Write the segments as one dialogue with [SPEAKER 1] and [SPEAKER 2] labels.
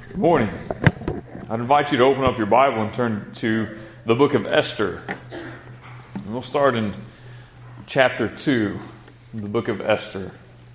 [SPEAKER 1] Good morning. I'd invite you to open up your Bible and turn to the book of Esther. And we'll start in chapter 2, the book of Esther.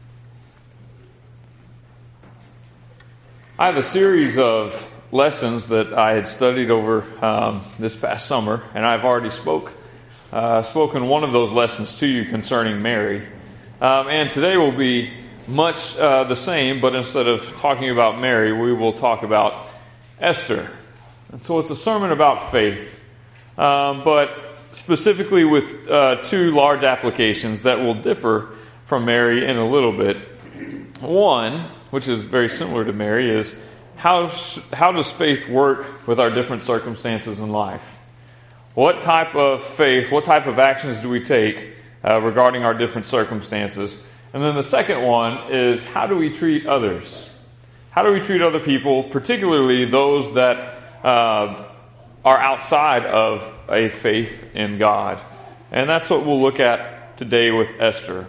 [SPEAKER 1] I have a series of lessons that I had studied over this past summer, and I've already spoken one of those lessons to you concerning Mary. And today will be much the same, but instead of talking about Mary, we will talk about Esther. And so it's a sermon about faith, but specifically with two large applications that will differ from Mary in a little bit. One, which is very similar to Mary, is how does faith work with our different circumstances in life? What type of faith, what type of actions do we take regarding our different circumstances? And then the second one is, how do we treat others? How do we treat other people, particularly those that are outside of a faith in God? And that's what we'll look at today with Esther.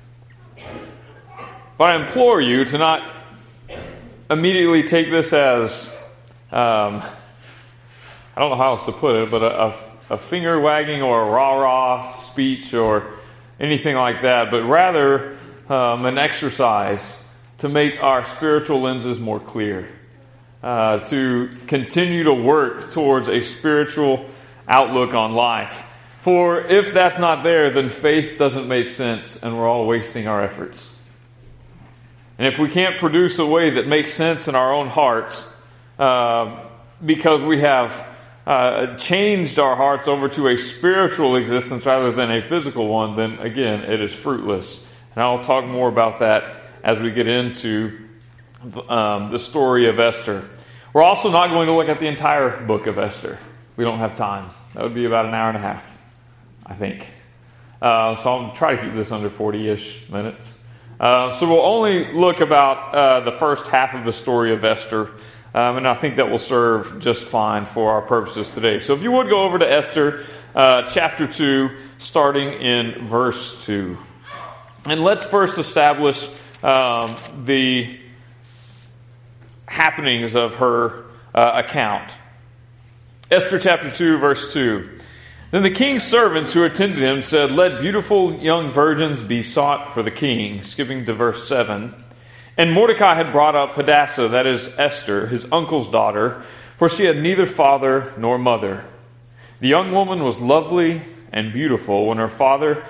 [SPEAKER 1] But I implore you to not immediately take this as, I don't know how else to put it, but a finger wagging or a rah-rah speech or anything like that, but rather an exercise to make our spiritual lenses more clear, to continue to work towards a spiritual outlook on life. For if that's not there, then faith doesn't make sense and we're all wasting our efforts. And if we can't produce a way that makes sense in our own hearts, because we have changed our hearts over to a spiritual existence rather than a physical one, then again, it is fruitless. And I'll talk more about that as we get into the story of Esther. We're also not going to look at the entire book of Esther. We don't have time. That would be about an hour and a half, I think. So I'll try to keep this under 40-ish minutes. So we'll only look about the first half of the story of Esther. And I think that will serve just fine for our purposes today. So if you would go over to Esther chapter 2, starting in verse 2. And let's first establish the happenings of her account. Esther chapter 2, verse 2. Then the king's servants who attended him said, "Let beautiful young virgins be sought for the king." Skipping to verse 7. And Mordecai had brought up Hadassah, that is Esther, his uncle's daughter, for she had neither father nor mother. The young woman was lovely and beautiful when her father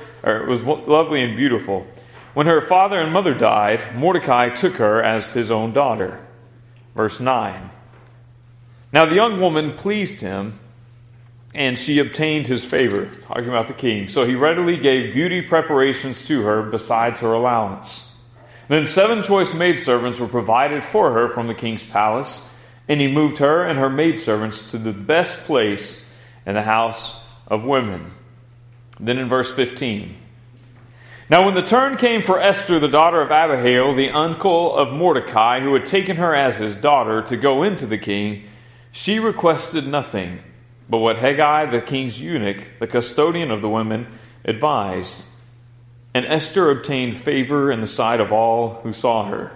[SPEAKER 1] and mother died. Mordecai took her as his own daughter. Verse 9. Now the young woman pleased him, and she obtained his favor. Talking about the king. So he readily gave beauty preparations to her besides her allowance. Then 7 choice maidservants were provided for her from the king's palace, and he moved her and her maidservants to the best place in the house of women. Then in verse 15. Now when the turn came for Esther, the daughter of Abihail, the uncle of Mordecai, who had taken her as his daughter, to go into the king, she requested nothing but what Hegai, the king's eunuch, the custodian of the women, advised. And Esther obtained favor in the sight of all who saw her.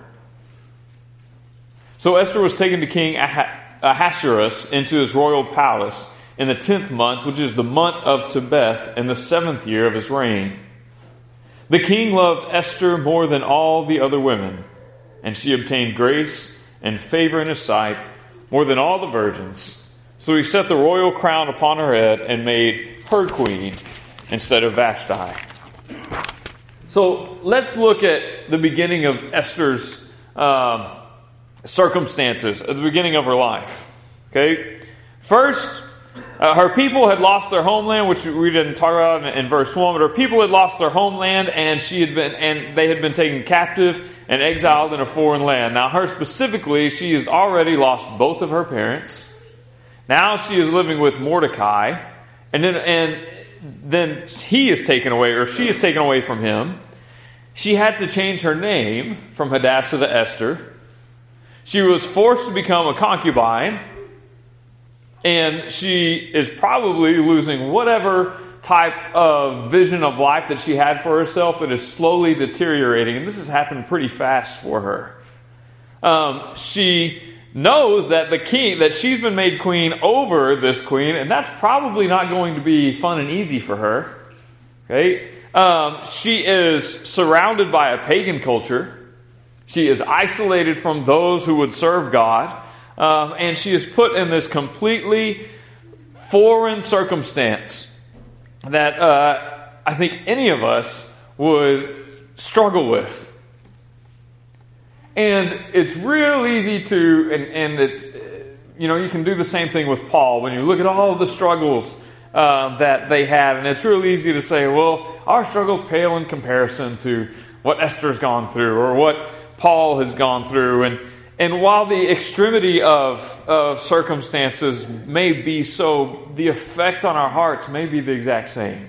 [SPEAKER 1] So Esther was taken to King Ahasuerus into his royal palace in the 10th month, which is the month of Tebeth, in the 7th year of his reign. The king loved Esther more than all the other women, and she obtained grace and favor in his sight more than all the virgins. So he set the royal crown upon her head and made her queen instead of Vashti. So let's look at the beginning of Esther's circumstances, at the beginning of her life. Okay, first, her people had lost their homeland, which we didn't talk about in verse 1. But her people had lost their homeland, and they had been taken captive and exiled in a foreign land. Now, her specifically, she has already lost both of her parents. Now she is living with Mordecai, and then he is taken away, or she is taken away from him. She had to change her name from Hadassah to Esther. She was forced to become a concubine, and she is probably losing whatever type of vision of life that she had for herself. It is slowly deteriorating, and this has happened pretty fast for her. She knows that the king, that she's been made queen over this queen, and that's probably not going to be fun and easy for her. Okay? She is surrounded by a pagan culture. She is isolated from those who would serve God. And she is put in this completely foreign circumstance that I think any of us would struggle with. And it's real easy to, and it's, you can do the same thing with Paul when you look at all of the struggles that they had, and it's real easy to say, well, our struggles pale in comparison to what Esther's gone through or what Paul has gone through. And while the extremity of circumstances may be so, the effect on our hearts may be the exact same.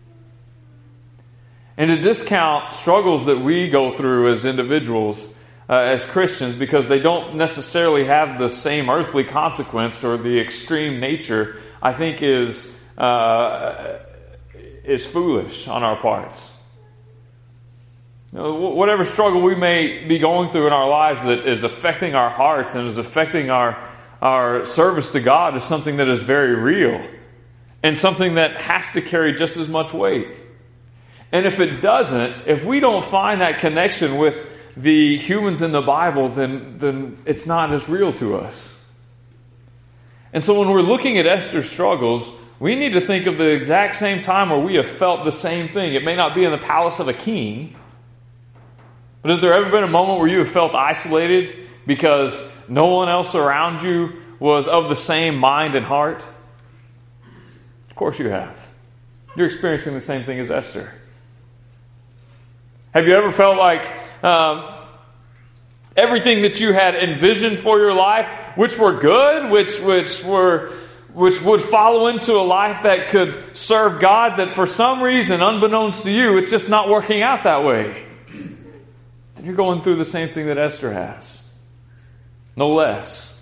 [SPEAKER 1] And to discount struggles that we go through as individuals, as Christians, because they don't necessarily have the same earthly consequence or the extreme nature, I think is foolish on our parts. Whatever struggle we may be going through in our lives that is affecting our hearts and is affecting our service to God is something that is very real and something that has to carry just as much weight. And if it doesn't, if we don't find that connection with the humans in the Bible, then it's not as real to us. And so when we're looking at Esther's struggles, we need to think of the exact same time where we have felt the same thing. It may not be in the palace of a king, but has there ever been a moment where you have felt isolated because no one else around you was of the same mind and heart? Of course you have. You're experiencing the same thing as Esther. Have you ever felt like everything that you had envisioned for your life, which were good, which would follow into a life that could serve God, that for some reason, unbeknownst to you, it's just not working out that way? And you're going through the same thing that Esther has. No less.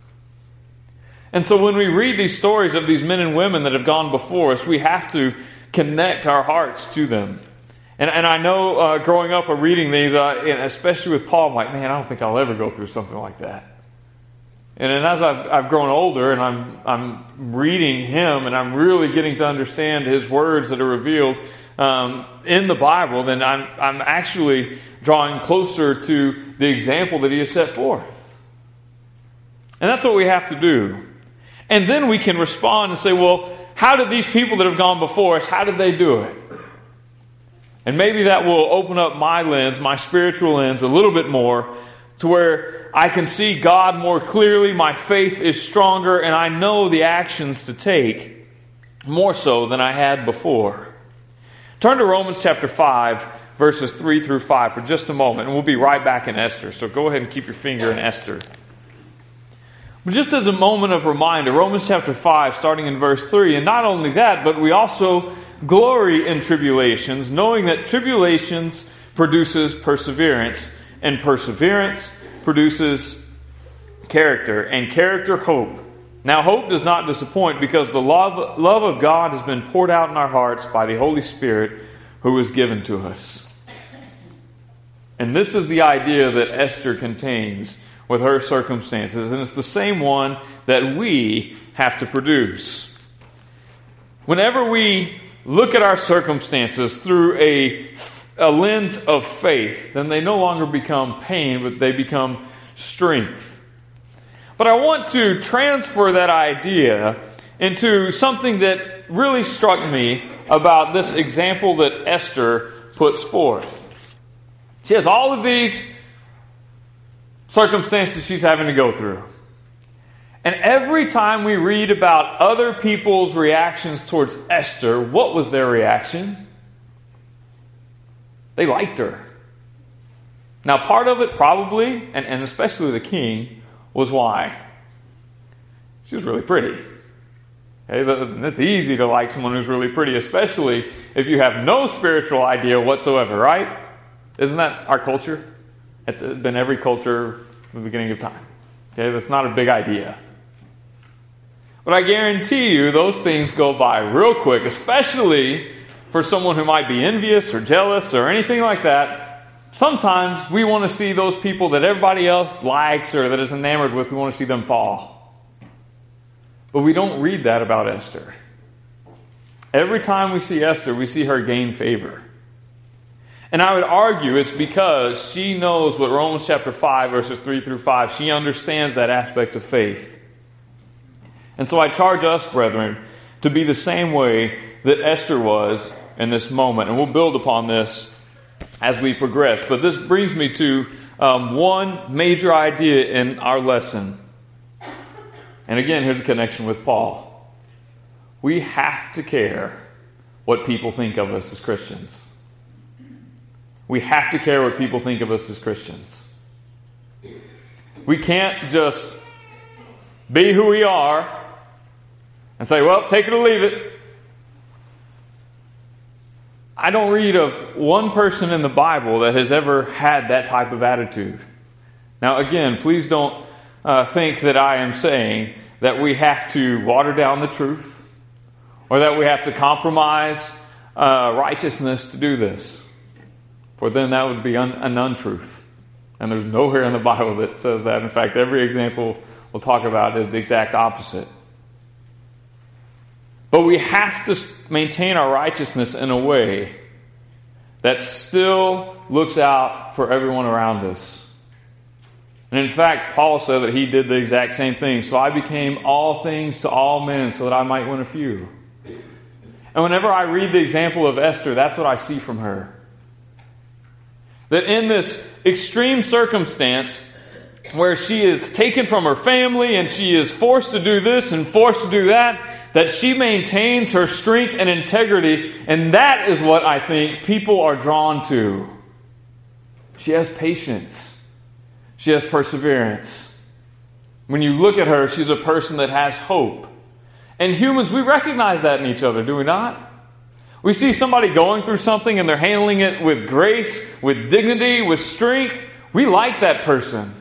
[SPEAKER 1] And so when we read these stories of these men and women that have gone before us, we have to connect our hearts to them. And I know growing up or reading these, and especially with Paul, I'm like, man, I don't think I'll ever go through something like that. And then as I've grown older and I'm reading him and I'm really getting to understand his words that are revealed in the Bible, then I'm actually drawing closer to the example that he has set forth. And that's what we have to do. And then we can respond and say, well, how did these people that have gone before us, how did they do it? And maybe that will open up my lens, my spiritual lens, a little bit more to where I can see God more clearly, my faith is stronger, and I know the actions to take more so than I had before. Turn to Romans chapter 5, verses 3 through 5 for just a moment, and we'll be right back in Esther. So go ahead and keep your finger in Esther. But just as a moment of reminder, Romans chapter 5, starting in verse 3, and not only that, but we also glory in tribulations, knowing that tribulations produces perseverance, and perseverance produces character, and character hope. Now hope does not disappoint, because the love of God has been poured out in our hearts by the Holy Spirit who was given to us. And this is the idea that Esther contains with her circumstances, and it's the same one that we have to produce. Whenever we look at our circumstances through a lens of faith, then they no longer become pain, but they become strength. But I want to transfer that idea into something that really struck me about this example that Esther puts forth. She has all of these circumstances she's having to go through. And every time we read about other people's reactions towards Esther, what was their reaction? They liked her. Now, part of it probably, and especially the king, was why? She was really pretty. Okay, it's easy to like someone who's really pretty, especially if you have no spiritual idea whatsoever, right? Isn't that our culture? It's been every culture from the beginning of time. Okay, that's not a big idea. But I guarantee you those things go by real quick, especially for someone who might be envious or jealous or anything like that. sometimes we want to see those people that everybody else likes or that is enamored with, we want to see them fall. But we don't read that about Esther. Every time we see Esther, we see her gain favor. And I would argue it's because she knows what Romans chapter 5, verses 3 through 5, she understands that aspect of faith. And so I charge us, brethren, to be the same way that Esther was in this moment. And we'll build upon this as we progress. But this brings me to one major idea in our lesson. And again, here's a connection with Paul. We have to care what people think of us as Christians. We have to care what people think of us as Christians. We can't just be who we are and say, well, take it or leave it. I don't read of one person in the Bible that has ever had that type of attitude. Now, again, please don't think that I am saying that we have to water down the truth or that we have to compromise righteousness to do this. For then that would be an untruth. And there's nowhere in the Bible that says that. In fact, every example we'll talk about is the exact opposite. But we have to maintain our righteousness in a way that still looks out for everyone around us. And in fact, Paul said that he did the exact same thing. So I became all things to all men so that I might win a few. And whenever I read the example of Esther, that's what I see from her. That in this extreme circumstance where she is taken from her family and she is forced to do this and forced to do that she maintains her strength and integrity, and that is what I think people are drawn to. She has patience. She has perseverance. When you look at her, she's a person that has hope. And humans, we recognize that in each other, do we not? We see somebody going through something and they're handling it with grace, with dignity, with strength. We like that person.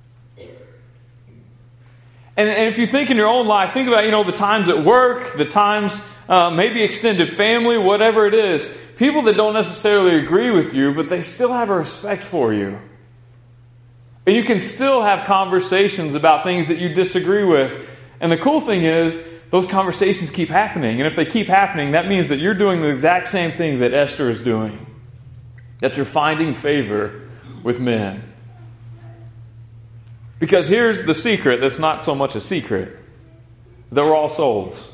[SPEAKER 1] And if you think in your own life, think about, the times at work, the times, maybe extended family, whatever it is. People that don't necessarily agree with you, but they still have a respect for you. And you can still have conversations about things that you disagree with. And the cool thing is, those conversations keep happening. And if they keep happening, that means that you're doing the exact same thing that Esther is doing. That you're finding favor with men. Because here's the secret that's not so much a secret. That we're all souls.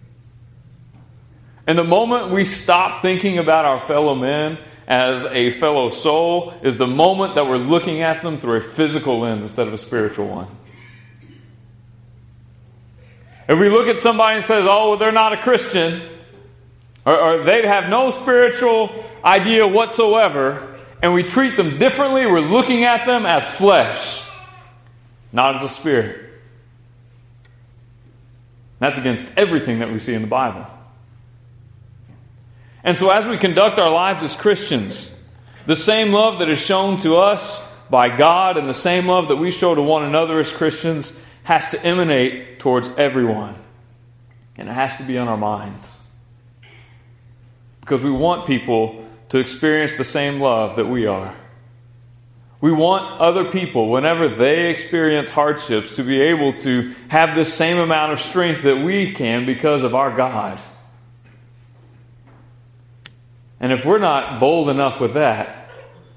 [SPEAKER 1] And the moment we stop thinking about our fellow men as a fellow soul is the moment that we're looking at them through a physical lens instead of a spiritual one. If we look at somebody and says, oh, well, they're not a Christian, or they have no spiritual idea whatsoever, and we treat them differently, we're looking at them as flesh, not as a spirit. That's against everything that we see in the Bible. And so as we conduct our lives as Christians, the same love that is shown to us by God and the same love that we show to one another as Christians has to emanate towards everyone. And it has to be on our minds. Because we want people to experience the same love that we are. We want other people, whenever they experience hardships, to be able to have the same amount of strength that we can because of our God. And if we're not bold enough with that,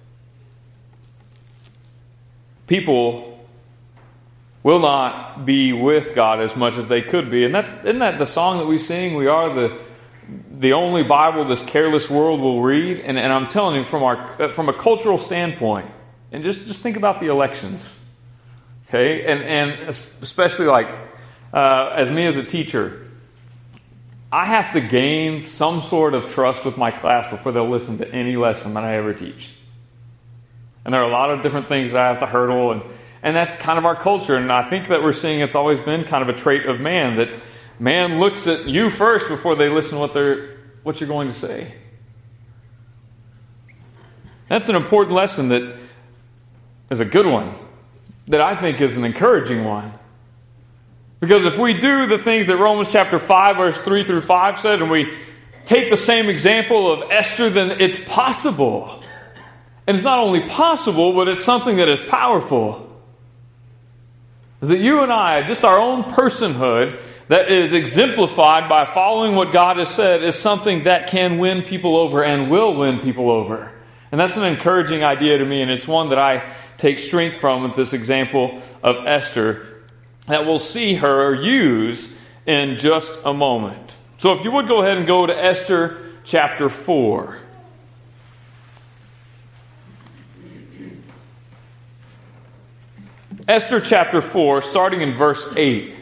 [SPEAKER 1] people will not be with God as much as they could be. And isn't that the song that we sing? We are the only Bible this careless world will read. And I'm telling you, from a cultural standpoint, and just think about the elections. Okay? And especially as me as a teacher, I have to gain some sort of trust with my class before they'll listen to any lesson that I ever teach. And there are a lot of different things that I have to hurdle, and that's kind of our culture. And I think that we're seeing it's always been kind of a trait of man, that man looks at you first before they listen to what you're going to say. That's an important lesson that is a good one, that I think is an encouraging one. Because if we do the things that Romans chapter 5, verse 3 through 5 said, and we take the same example of Esther, then it's possible. And it's not only possible, but it's something that is powerful. Is that you and I, just our own personhood that is exemplified by following what God has said, is something that can win people over and will win people over. And that's an encouraging idea to me, and it's one that I take strength from with this example of Esther that we'll see her use in just a moment. So if you would go ahead and go to Esther chapter 4. Esther chapter 4, starting in verse 8.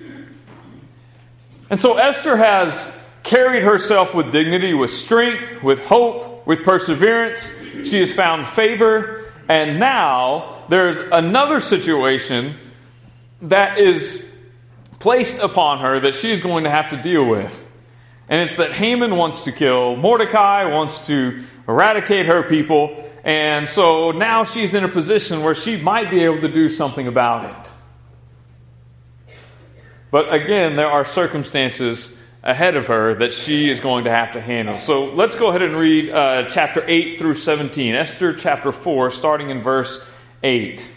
[SPEAKER 1] And so Esther has carried herself with dignity, with strength, with hope, with perseverance. She has found favor. And now there's another situation that is placed upon her that she's going to have to deal with. And it's that Haman wants to kill Mordecai, wants to eradicate her people. And so now she's in a position where she might be able to do something about it. But again, there are circumstances ahead of her that she is going to have to handle. So let's go ahead and read chapter 8 through 17. Esther chapter 4, starting in verse 8.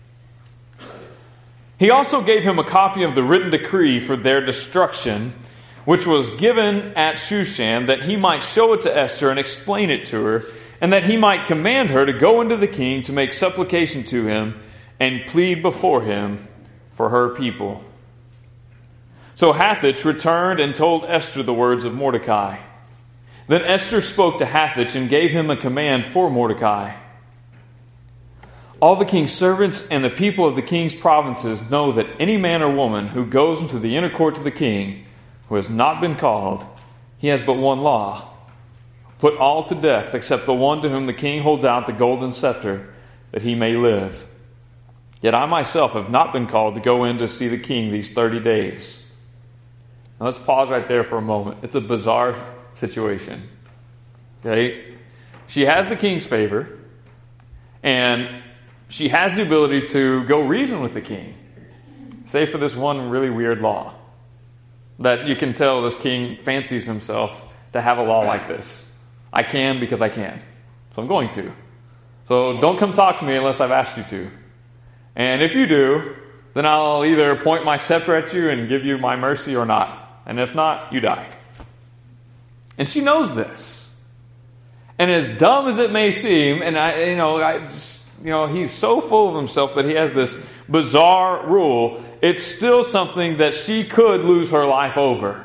[SPEAKER 1] He also gave him a copy of the written decree for their destruction, which was given at Shushan, that he might show it to Esther and explain it to her, and that he might command her to go into the king to make supplication to him and plead before him for her people. So Hathach returned and told Esther the words of Mordecai. Then Esther spoke to Hathach and gave him a command for Mordecai. All the king's servants and the people of the king's provinces know that any man or woman who goes into the inner court of the king, who has not been called, he has but one law: put all to death except the one to whom the king holds out the golden scepter, that he may live. Yet I myself have not been called to go in to see the king these 30 days. Now let's pause right there for a moment. It's a bizarre situation. Okay? She has the king's favor, and she has the ability to go reason with the king. Save for this one really weird law that you can tell this king fancies himself to have a law like this. I can because I can. So I'm going to. So don't come talk to me unless I've asked you to. And if you do, then I'll either point my scepter at you and give you my mercy or not. And if not, you die. And she knows this. And as dumb as it may seem, and he's so full of himself that he has this bizarre rule, it's still something that she could lose her life over.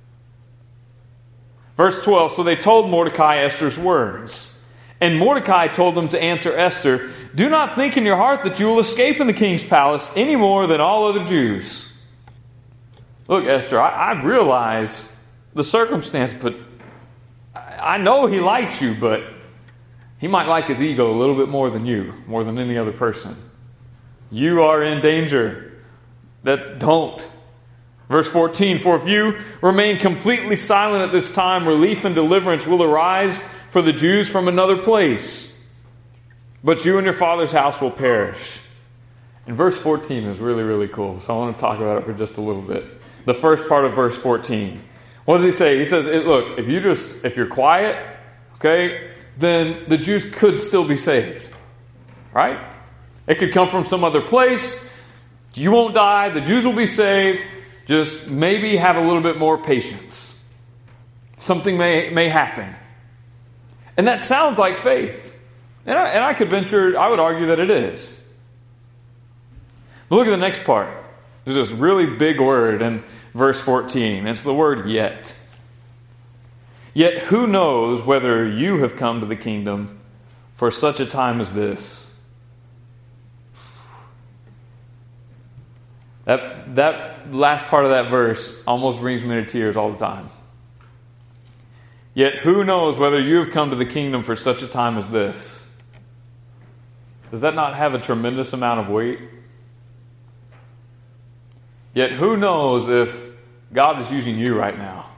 [SPEAKER 1] Verse 12, so they told Mordecai Esther's words. And Mordecai told them to answer Esther, do not think in your heart that you will escape in the king's palace any more than all other Jews. Look, Esther, I realize the circumstance, but I know he likes you, but he might like his ego a little bit more than you, more than any other person. You are in danger. Don't. Verse 14, for if you remain completely silent at this time, relief and deliverance will arise for the Jews from another place. But you and your father's house will perish. And verse 14 is really, really cool. So I want to talk about it for just a little bit. The first part of verse 14. What does he say? He says, look, if you're quiet, okay, then the Jews could still be saved. Right? It could come from some other place. You won't die. The Jews will be saved. Just maybe have a little bit more patience. Something may happen. And that sounds like faith. And I would argue that it is. But look at the next part. There's this really big word in verse 14. It's the word yet. Yet who knows whether you have come to the kingdom for such a time as this? That last part of that verse almost brings me to tears all the time. Yet who knows whether you have come to the kingdom for such a time as this? Does that not have a tremendous amount of weight? Yet who knows if God is using you right now?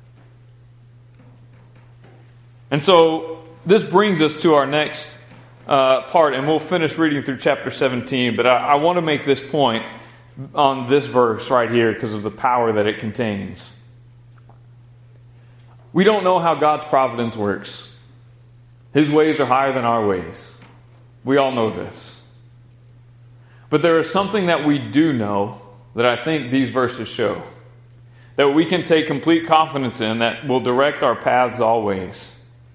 [SPEAKER 1] And so this brings us to our next part, and we'll finish reading through chapter 17, but I want to make this point on this verse right here because of the power that it contains. We don't know how God's providence works. His ways are higher than our ways. We all know this. But there is something that we do know that I think these verses show, that we can take complete confidence in, that will direct our paths always.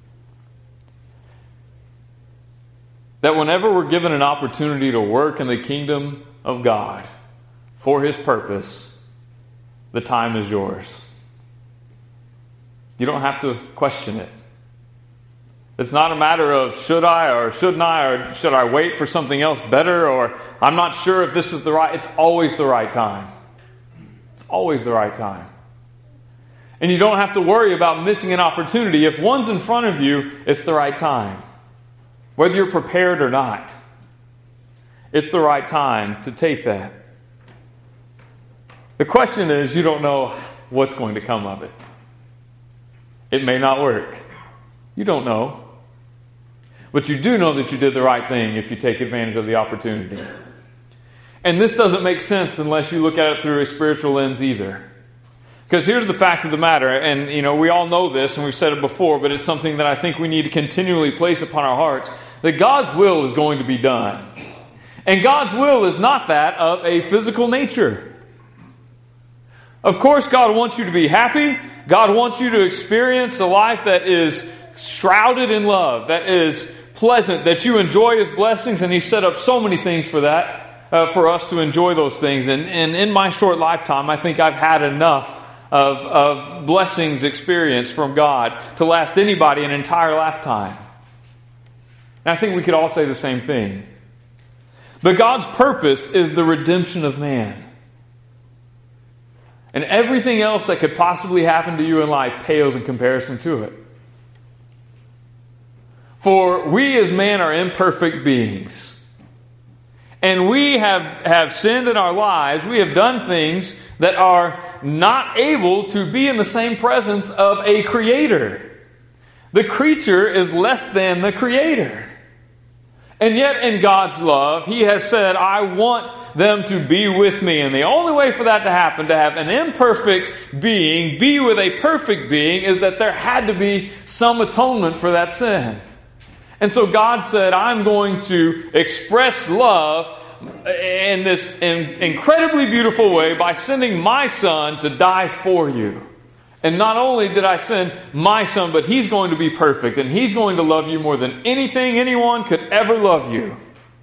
[SPEAKER 1] That whenever we're given an opportunity to work in the kingdom of God for His purpose, the time is yours. You don't have to question it. It's not a matter of should I or shouldn't I, or should I wait for something else better, or I'm not sure if this is the right. It's always the right time. It's always the right time. And you don't have to worry about missing an opportunity. If one's in front of you, it's the right time. Whether you're prepared or not, it's the right time to take that. The question is, you don't know what's going to come of it. It may not work. You don't know. But you do know that you did the right thing if you take advantage of the opportunity. And this doesn't make sense unless you look at it through a spiritual lens either. Because here's the fact of the matter, and we all know this, and we've said it before, but it's something that I think we need to continually place upon our hearts, that God's will is going to be done. And God's will is not that of a physical nature. Of course, God wants you to be happy. God wants you to experience a life that is shrouded in love, that is pleasant, that you enjoy His blessings, and He set up so many things for that, for us to enjoy those things. And in my short lifetime, I think I've had enough of blessings experienced from God to last anybody an entire lifetime. And I think we could all say the same thing. But God's purpose is the redemption of man. And everything else that could possibly happen to you in life pales in comparison to it. For we as man are imperfect beings. And we have sinned in our lives. We have done things that are not able to be in the same presence of a creator. The creature is less than the creator. And yet in God's love, He has said, I want them to be with me. And the only way for that to happen, to have an imperfect being be with a perfect being, is that there had to be some atonement for that sin. And so God said, I'm going to express love in this incredibly beautiful way by sending my Son to die for you. And not only did I send my Son, but He's going to be perfect, and He's going to love you more than anything anyone could ever love you.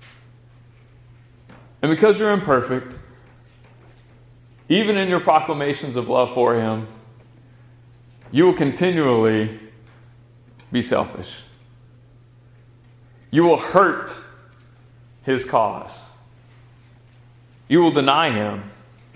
[SPEAKER 1] And because you're imperfect, even in your proclamations of love for Him, you will continually be selfish. You will hurt His cause. You will deny Him.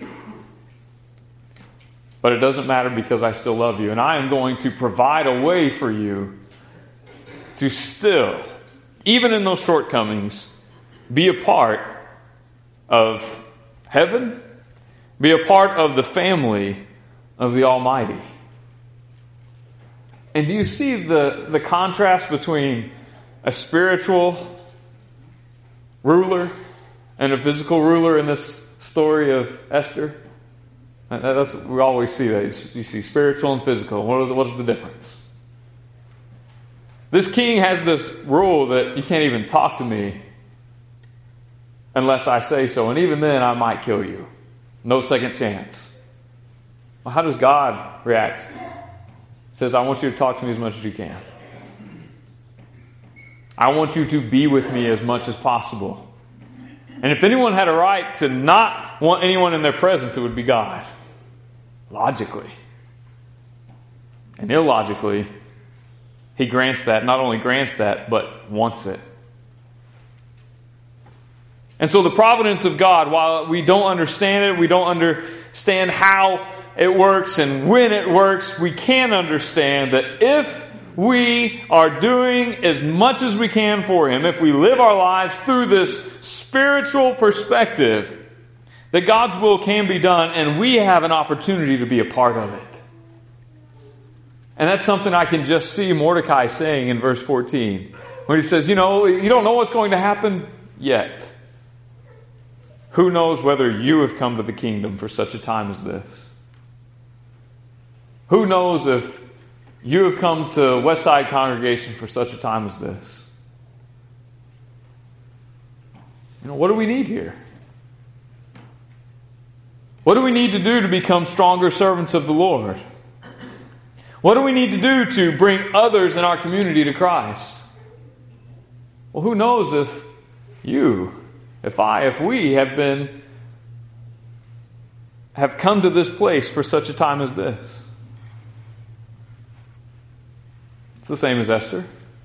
[SPEAKER 1] But it doesn't matter, because I still love you. And I am going to provide a way for you to still, even in those shortcomings, be a part of heaven, be a part of the family of the Almighty. And do you see the contrast between a spiritual ruler and a physical ruler in this story of Esther? We always see that. You see spiritual and physical. What is the difference? This king has this rule that you can't even talk to me unless I say so. And even then, I might kill you. No second chance. Well, how does God react? He says, I want you to talk to me as much as you can. I want you to be with me as much as possible. And if anyone had a right to not want anyone in their presence, it would be God. Logically. And illogically, He grants that. Not only grants that, but wants it. And so the providence of God, while we don't understand it, we don't understand how it works and when it works, we can understand that if we are doing as much as we can for Him, if we live our lives through this spiritual perspective, that God's will can be done, and we have an opportunity to be a part of it. And that's something I can just see Mordecai saying in verse 14, when he says, you don't know what's going to happen yet. Who knows whether you have come to the kingdom for such a time as this? Who knows if You have come to Westside Congregation for such a time as this. What do we need here? What do we need to do to become stronger servants of the Lord? What do we need to do to bring others in our community to Christ? Well, who knows if you, if we have come to this place for such a time as this. It's the same as Esther.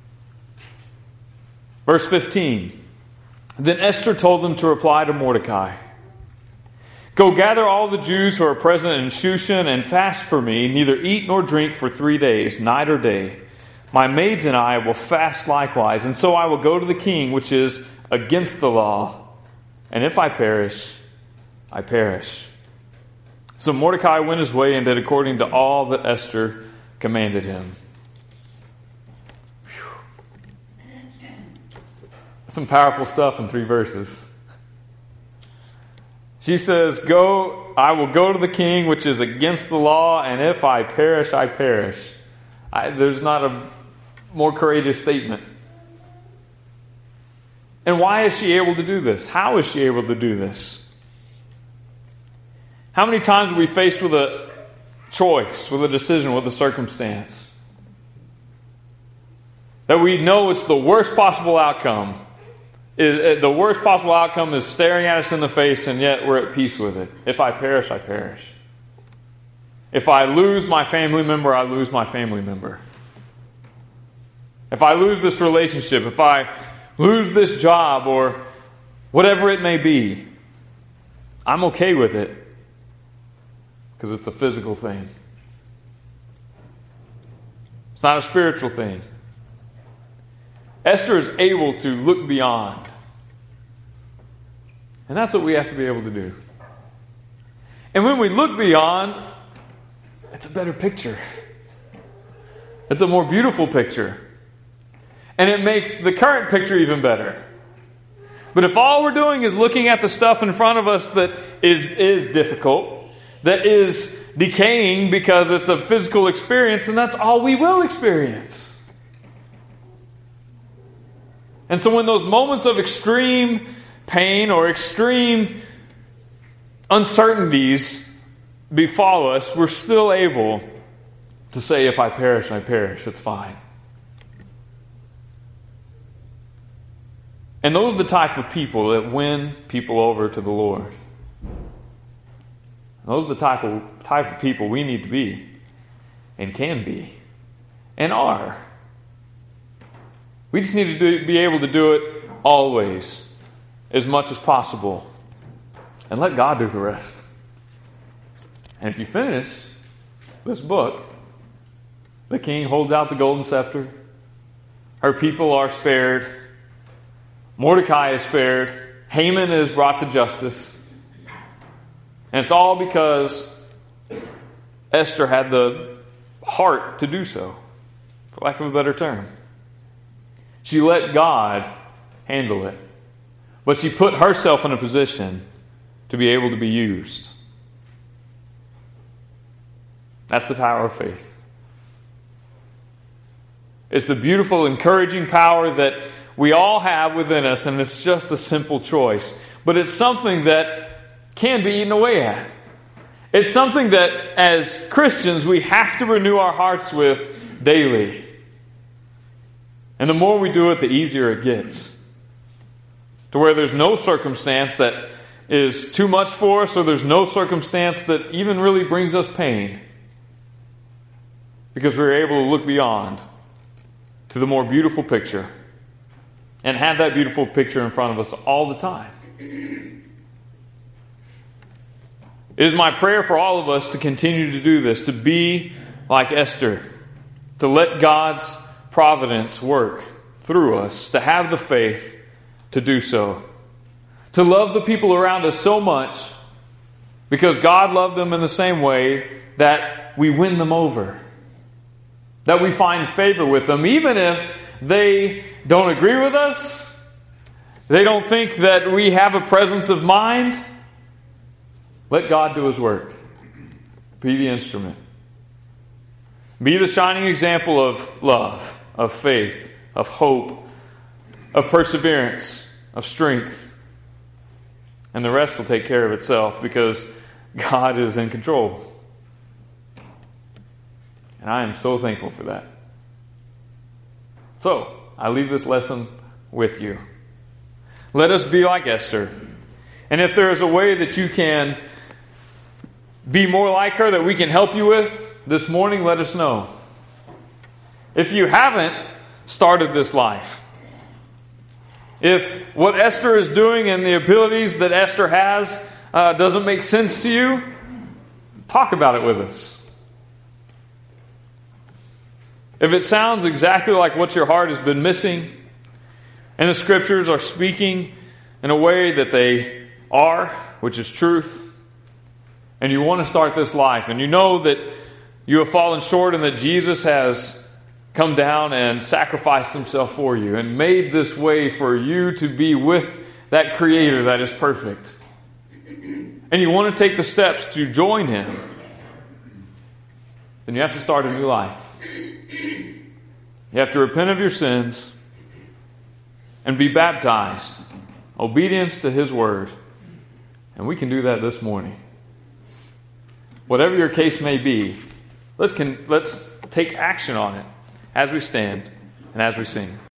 [SPEAKER 1] Verse 15. Then Esther told them to reply to Mordecai, "Go gather all the Jews who are present in Shushan and fast for me, neither eat nor drink for 3 days, night or day. My maids and I will fast likewise, and so I will go to the king, which is against the law. And if I perish, I perish." So Mordecai went his way and did according to all that Esther commanded him. Some powerful stuff in 3 verses. She says, I will go to the king, which is against the law, and if I perish, I perish. There's not a more courageous statement. And why is she able to do this? How is she able to do this? How many times are we faced with a choice, with a decision, with a circumstance that we know it's the worst possible outcome? The worst possible outcome is staring at us in the face, and yet we're at peace with it. If I perish, I perish. If I lose my family member, I lose my family member. If I lose this relationship, if I lose this job, or whatever it may be, I'm okay with it because it's a physical thing. It's not a spiritual thing. Esther is able to look beyond. And that's what we have to be able to do. And when we look beyond, it's a better picture. It's a more beautiful picture. And it makes the current picture even better. But if all we're doing is looking at the stuff in front of us that is difficult, that is decaying because it's a physical experience, then that's all we will experience. And so when those moments of extreme pain or extreme uncertainties befall us, we're still able to say, if I perish, I perish. It's fine. And those are the type of people that win people over to the Lord. Those are the type of people we need to be and can be and are. We just need to be able to do it always, as much as possible, and let God do the rest. And if you finish this book, the king holds out the golden scepter. Her people are spared. Mordecai is spared. Haman is brought to justice. And it's all because Esther had the heart to do so, for lack of a better term. She let God handle it. But she put herself in a position to be able to be used. That's the power of faith. It's the beautiful, encouraging power that we all have within us, and it's just a simple choice. But it's something that can be eaten away at. It's something that, as Christians, we have to renew our hearts with daily. And the more we do it, the easier it gets. To where there's no circumstance that is too much for us, or there's no circumstance that even really brings us pain. Because we're able to look beyond to the more beautiful picture and have that beautiful picture in front of us all the time. It is my prayer for all of us to continue to do this, to be like Esther, to let God's providence work through us, to have the faith to do so, to love the people around us so much because God loved them in the same way, that we win them over, that we find favor with them, even if they don't agree with us, they don't think that we have a presence of mind. Let God do His work. Be the instrument. Be the shining example of love, of faith, of hope, of perseverance, of strength. And the rest will take care of itself because God is in control. And I am so thankful for that. So, I leave this lesson with you. Let us be like Esther. And if there is a way that you can be more like her, that we can help you with this morning, let us know. If you haven't started this life, if what Esther is doing and the abilities that Esther has doesn't make sense to you, talk about it with us. If it sounds exactly like what your heart has been missing, and the Scriptures are speaking in a way that they are, which is truth, and you want to start this life, and you know that you have fallen short and that Jesus has come down and sacrificed himself for you and made this way for you to be with that Creator that is perfect, and you want to take the steps to join Him, then you have to start a new life. You have to repent of your sins and be baptized. Obedience to His Word. And we can do that this morning. Whatever your case may be, let's take action on it as we stand and as we sing.